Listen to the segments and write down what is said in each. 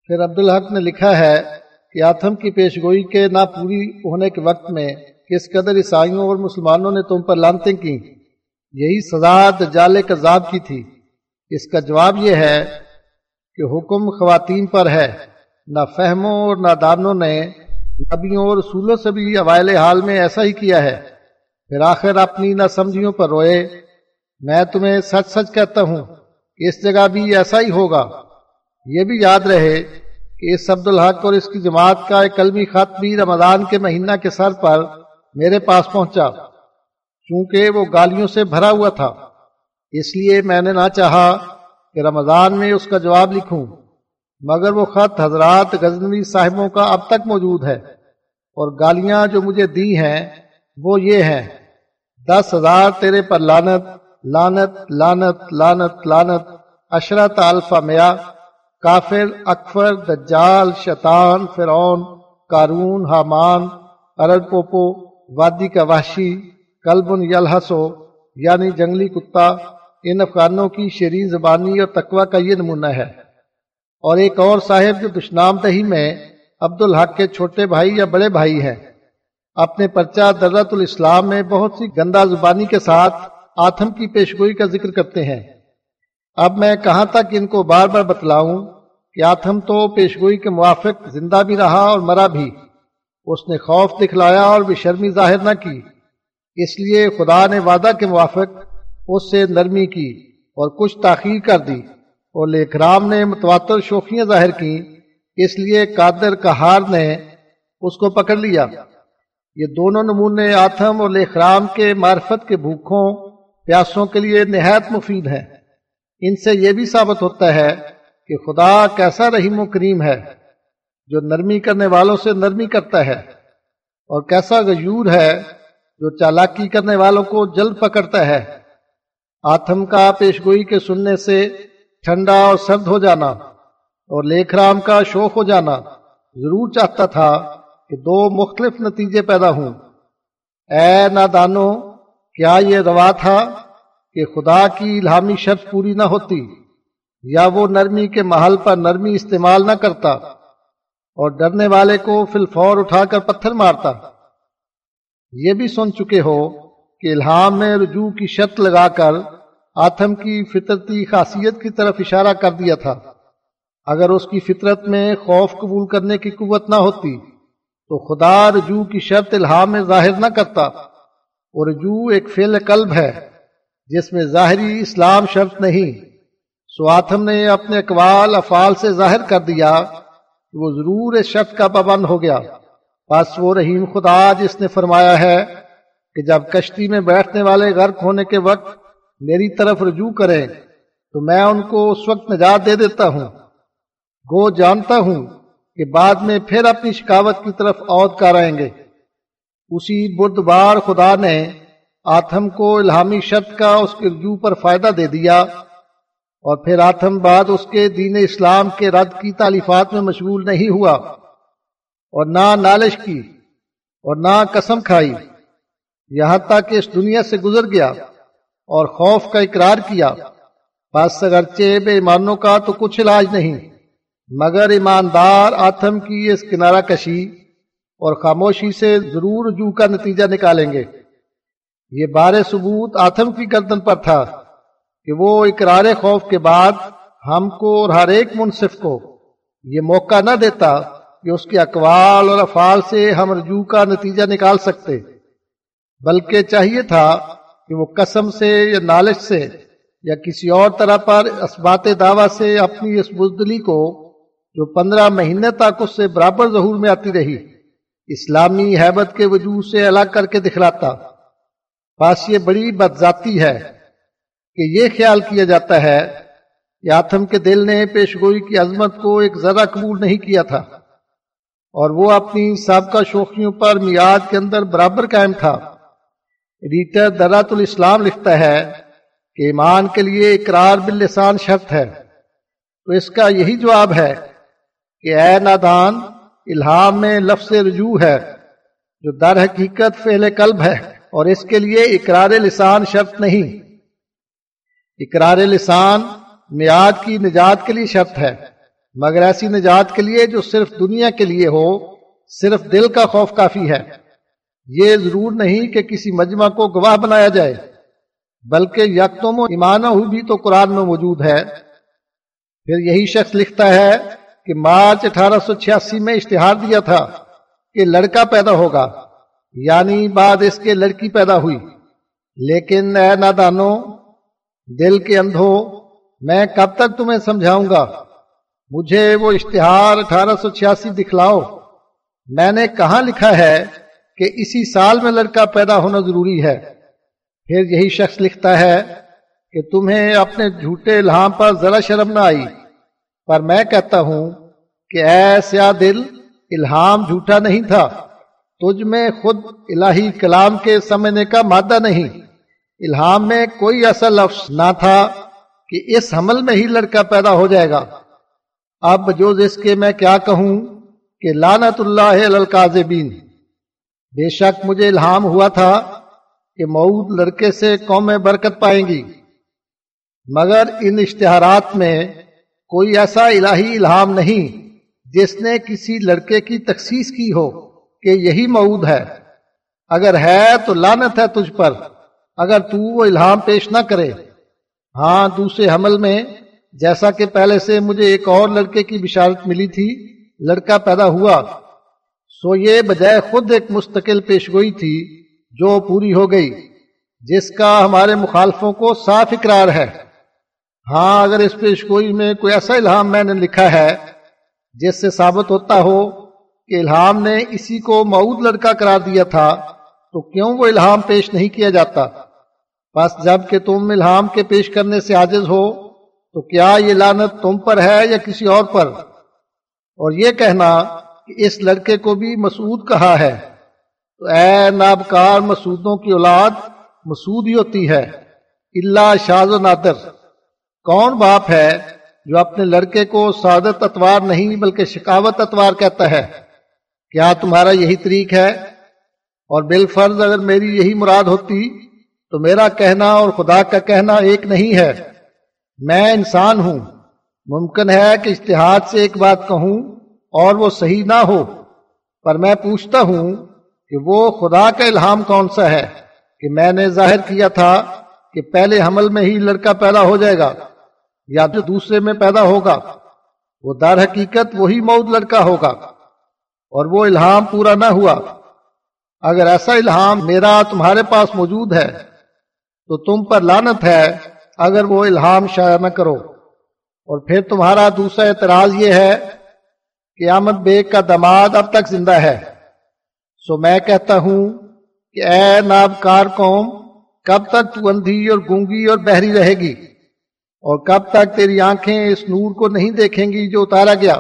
پھر عبدالحق نے لکھا ہے کہ آتھم کی پیشگوئی کے نہ پوری ہونے کے وقت میں کس قدر عیسائیوں اور مسلمانوں نے تم پر لعنتیں کیں، یہی سزا دجال کذاب کی تھی۔ اس کا جواب یہ ہے کہ حکم خواتین پر ہے، نہ فہموں اور نادانوں نے نبیوں اور رسولوں سے بھی اوائل حال میں ایسا ہی کیا ہے، پھر آخر اپنی نہ سمجھیوں پر روئے۔ میں تمہیں سچ سچ کہتا ہوں کہ اس جگہ بھی ایسا ہی ہوگا۔ یہ بھی یاد رہے کہ اس عبدالحق اور اس کی جماعت کا ایک علمی خط بھی رمضان کے مہینہ کے سر پر میرے پاس پہنچا، چونکہ وہ گالیوں سے بھرا ہوا تھا، اس لیے میں نے نہ چاہا کہ رمضان میں اس کا جواب لکھوں، مگر وہ خط حضرات غزنوی صاحبوں کا اب تک موجود ہے، اور گالیاں جو مجھے دی ہیں وہ یہ ہیں: 10,000 تیرے پر لعنت، لعنت، لعنت، لعنت، لعنت، عشرت الف مئہ، کافر، اکفر، دجال، شیطان، فرعون، قارون، حامان، ارد پوپو، وادی کا وحشی، کلب یلحسو یعنی جنگلی کتا، ان افغانوں کی شیرین زبانی اور تقوی کا یہ نمونہ ہے۔ اور ایک اور صاحب جو دشنام دہی میں عبدالحق کے چھوٹے بھائی یا بڑے بھائی ہیں، اپنے پرچہ درۃ الاسلام میں بہت سی گندہ زبانی کے ساتھ آتھم کی پیشگوئی کا ذکر کرتے ہیں۔ اب میں کہاں تک ان کو بار بار بتلاؤں کہ آتھم تو پیشگوئی کے موافق زندہ بھی رہا اور مرا بھی۔ اس نے خوف دکھلایا اور بے شرمی ظاہر نہ کی، اس لیے خدا نے وعدہ کے موافق اس سے نرمی کی اور کچھ تاخیر کر دی، اور لیکرام نے متواتر شوخیاں ظاہر کی، اس لیے قادر قہار نے اس کو پکڑ لیا۔ یہ دونوں نمونے آتھم اور لیکرام کے معرفت کے بھوکھوں پیاسوں کے لیے نہایت مفید ہیں۔ ان سے یہ بھی ثابت ہوتا ہے کہ خدا کیسا رحیم و کریم ہے، جو نرمی کرنے والوں سے نرمی کرتا ہے، اور کیسا غیور ہے جو چالاکی کرنے والوں کو جلد پکڑتا ہے۔ آتھم کا پیشگوئی کے سننے سے ٹھنڈا اور سرد ہو جانا اور لیکرام کا شوق ہو جانا ضرور چاہتا تھا کہ دو مختلف نتیجے پیدا ہوں۔ اے نادانو، کیا یہ روا تھا کہ خدا کی الہامی شرط پوری نہ ہوتی، یا وہ نرمی کے محل پر نرمی استعمال نہ کرتا اور ڈرنے والے کو فی الفور اٹھا کر پتھر مارتا؟ یہ بھی سن چکے ہو کہ الہام میں رجوع کی شرط لگا کر آتھم کی فطرتی خاصیت کی طرف اشارہ کر دیا تھا۔ اگر اس کی فطرت میں خوف قبول کرنے کی قوت نہ ہوتی تو خدا رجوع کی شرط الہام میں ظاہر نہ کرتا، اور رجوع ایک فعل قلب ہے جس میں ظاہری اسلام شرط نہیں۔ سو آتھم نے اپنے اقوال افعال سے ظاہر کر دیا کہ وہ ضرور اس شرط کا پابند ہو گیا۔ بس وہ رحیم خدا جس نے فرمایا ہے کہ جب کشتی میں بیٹھنے والے غرق ہونے کے وقت میری طرف رجوع کریں تو میں ان کو اس وقت نجات دے دیتا ہوں، گو جانتا ہوں کہ بعد میں پھر اپنی شکاوت کی طرف عود کر آئیں گے۔ اسی بردبار خدا نے آتھم کو الہامی شرط کا اس کے رجوع پر فائدہ دے دیا، اور پھر آتھم بعد اس کے دین اسلام کے رد کی تالیفات میں مشغول نہیں ہوا، اور نہ نالش کی اور نہ قسم کھائی، یہاں تک کہ اس دنیا سے گزر گیا اور خوف کا اقرار کیا۔ بس اگرچہ بے ایمانوں کا تو کچھ علاج نہیں، مگر ایماندار آتھم کی اس کنارہ کشی اور خاموشی سے ضرور رجوع کا نتیجہ نکالیں گے۔ یہ بار ثبوت آتھم کی گردن پر تھا کہ وہ اقرار خوف کے بعد ہم کو اور ہر ایک منصف کو یہ موقع نہ دیتا کہ اس کے اقوال اور افعال سے ہم رجوع کا نتیجہ نکال سکتے، بلکہ چاہیے تھا کہ وہ قسم سے یا نالش سے یا کسی اور طرح پر اثبات دعویٰ سے اپنی اس بزدلی کو جو 15 مہینے تک اس سے برابر ظہور میں آتی رہی اسلامی ہیبت کے وجود سے الگ کر کے دکھلاتا۔ بس یہ بڑی بدذاتی ہے کہ یہ خیال کیا جاتا ہے کہ آتھم کے دل نے پیشگوئی کی عظمت کو ایک ذرہ قبول نہیں کیا تھا، اور وہ اپنی سابقہ شوخیوں پر میعاد کے اندر برابر قائم تھا۔ ایڈیٹر درۃ الاسلام لکھتا ہے کہ ایمان کے لیے اقرار باللسان شرط ہے، تو اس کا یہی جواب ہے کہ اے نادان، الہام میں لفظ رجوع ہے جو در حقیقت فعل قلب ہے، اور اس کے لیے اقرار لسان شرط نہیں۔ اقرار لسان میعاد کی نجات کے لیے شرط ہے، مگر ایسی نجات کے لیے جو صرف دنیا کے لیے ہو، صرف دل کا خوف کافی ہے۔ یہ ضرور نہیں کہ کسی مجمع کو گواہ بنایا جائے، بلکہ یکتم ایمانہ بھی تو قرآن میں موجود ہے۔ پھر یہی شخص لکھتا ہے کہ مارچ 1886 میں اشتہار دیا تھا کہ لڑکا پیدا ہوگا، یعنی بعد اس کے لڑکی پیدا ہوئی، لیکن اے نادانو، دل کے اندھو، میں کب تک تمہیں سمجھاؤں گا؟ مجھے وہ اشتہار 1886 دکھلاؤ۔ میں نے کہاں لکھا ہے کہ اسی سال میں لڑکا پیدا ہونا ضروری ہے؟ پھر یہی شخص لکھتا ہے کہ تمہیں اپنے جھوٹے الہام پر ذرا شرم نہ آئی، پر میں کہتا ہوں کہ اے سیاہ دل، الہام جھوٹا نہیں تھا، تجھ میں خود الہی کلام کے سمجھنے کا مادہ نہیں۔ الہام میں کوئی ایسا لفظ نہ تھا کہ اس حمل میں ہی لڑکا پیدا ہو جائے گا۔ اب بجوز اس کے میں کیا کہوں کہ لعنت اللہ علی الکاذبین، بے شک مجھے الہام ہوا تھا کہ موعود لڑکے سے قومیں برکت پائیں گی، مگر ان اشتہارات میں کوئی ایسا الہی الہام نہیں جس نے کسی لڑکے کی تخصیص کی ہو کہ یہی موعود ہے۔ اگر ہے تو لعنت ہے تجھ پر اگر تو وہ الہام پیش نہ کرے۔ ہاں، دوسرے حمل میں جیسا کہ پہلے سے مجھے ایک اور لڑکے کی بشارت ملی تھی، لڑکا پیدا ہوا، سو یہ بجائے خود ایک مستقل پیشگوئی تھی جو پوری ہو گئی، جس کا ہمارے مخالفوں کو صاف اقرار ہے۔ ہاں، اگر اس پیشگوئی میں کوئی ایسا الہام میں نے لکھا ہے جس سے ثابت ہوتا ہو کہ الہام نے اسی کو موعود لڑکا قرار دیا تھا، تو کیوں وہ الہام پیش نہیں کیا جاتا؟ بس جب کہ تم الہام کے پیش کرنے سے عاجز ہو تو کیا یہ لعنت تم پر ہے یا کسی اور پر؟ اور یہ کہنا کہ اس لڑکے کو بھی مسعود کہا ہے، تو اے نابکار مسعودوں کی اولاد، مسعود ہی ہوتی ہے الا شاذ و نادر۔ کون باپ ہے جو اپنے لڑکے کو سعادت اتوار نہیں بلکہ شقاوت اتوار کہتا ہے؟ کیا تمہارا یہی طریق ہے؟ اور بالفرض اگر میری یہی مراد ہوتی تو میرا کہنا اور خدا کا کہنا ایک نہیں ہے۔ میں انسان ہوں، ممکن ہے کہ اجتہاد سے ایک بات کہوں اور وہ صحیح نہ ہو، پر میں پوچھتا ہوں کہ وہ خدا کا الہام کون سا ہے کہ میں نے ظاہر کیا تھا کہ پہلے حمل میں ہی لڑکا پیدا ہو جائے گا یا جو دوسرے میں پیدا ہوگا، وہ در حقیقت وہی موعود لڑکا ہوگا، اور وہ الہام پورا نہ ہوا۔ اگر ایسا الہام میرا تمہارے پاس موجود ہے تو تم پر لعنت ہے اگر وہ الہام شائع نہ کرو۔ اور پھر تمہارا دوسرا اعتراض یہ ہے کہ احمد بیگ کا داماد اب تک زندہ ہے، سو میں کہتا ہوں کہ اے نابکار قوم، کب تک تو اندھی اور گونگی اور بہری رہے گی، اور کب تک تیری آنکھیں اس نور کو نہیں دیکھیں گی جو اتارا گیا؟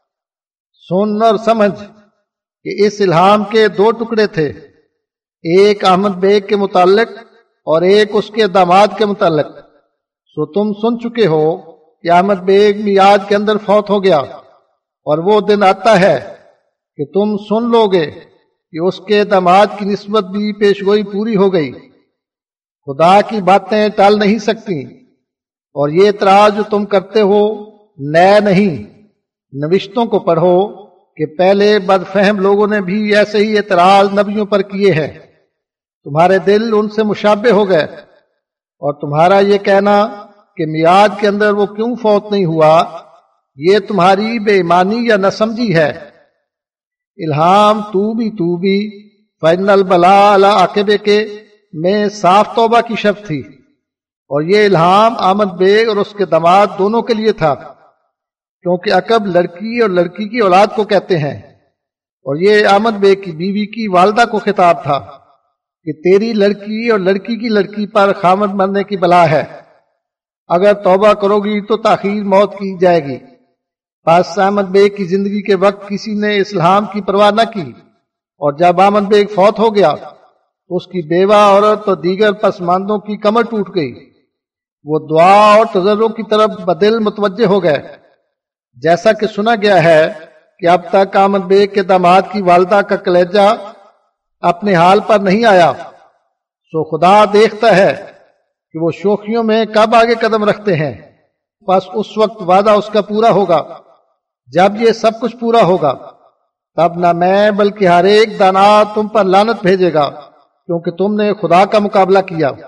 سن اور سمجھ کہ اس الہام کے دو ٹکڑے تھے، ایک احمد بیگ کے متعلق اور ایک اس کے داماد کے متعلق۔ سو تم سن چکے ہو کہ احمد بیگ میعاد کے اندر فوت ہو گیا، اور وہ دن آتا ہے کہ تم سن لو گے کہ اس کے داماد کی نسبت بھی پیشگوئی پوری ہو گئی۔ خدا کی باتیں ٹال نہیں سکتی، اور یہ اعتراض جو تم کرتے ہو نئے نہیں۔ نوشتوں کو پڑھو کہ پہلے بد فہم لوگوں نے بھی ایسے ہی اعتراض نبیوں پر کیے ہیں، تمہارے دل ان سے مشابہ ہو گئے، اور تمہارا یہ کہنا کہ میعاد کے اندر وہ کیوں فوت نہیں ہوا، یہ تمہاری بے ایمانی یا نہ سمجھی ہے۔ الہام تو بھی فَإِنَّ الْبَلَاءَ عَلَىٰ عَاقِبِهِ کے میں صاف توبہ کی شرط تھی، اور یہ الہام احمد بیگ اور اس کے داماد دونوں کے لیے تھا، کیونکہ عقب لڑکی اور لڑکی کی اولاد کو کہتے ہیں، اور یہ احمد بیگ کی بیوی کی والدہ کو خطاب تھا کہ تیری لڑکی اور لڑکی کی لڑکی پر خامد مرنے کی بلا ہے، اگر توبہ کرو گی تو تاخیر موت کی جائے گی۔ پس احمد بیگ کی زندگی کے وقت کسی نے اس الہام کی پرواہ نہ کی، اور جب احمد بیگ فوت ہو گیا تو اس کی بیوہ عورت اور دیگر پسماندوں کی کمر ٹوٹ گئی، وہ دعا اور تضرع کی طرف بدل متوجہ ہو گئے، جیسا کہ سنا گیا ہے کہ اب تک احمد بیگ کے داماد کی والدہ کا کلیجہ اپنے حال پر نہیں آیا۔ سو خدا دیکھتا ہے کہ وہ شوخیوں میں کب آگے قدم رکھتے ہیں، بس اس وقت وعدہ اس کا پورا ہوگا۔ جب یہ سب کچھ پورا ہوگا تب نہ میں بلکہ ہر ایک دانا تم پر لعنت بھیجے گا، کیونکہ تم نے خدا کا مقابلہ کیا۔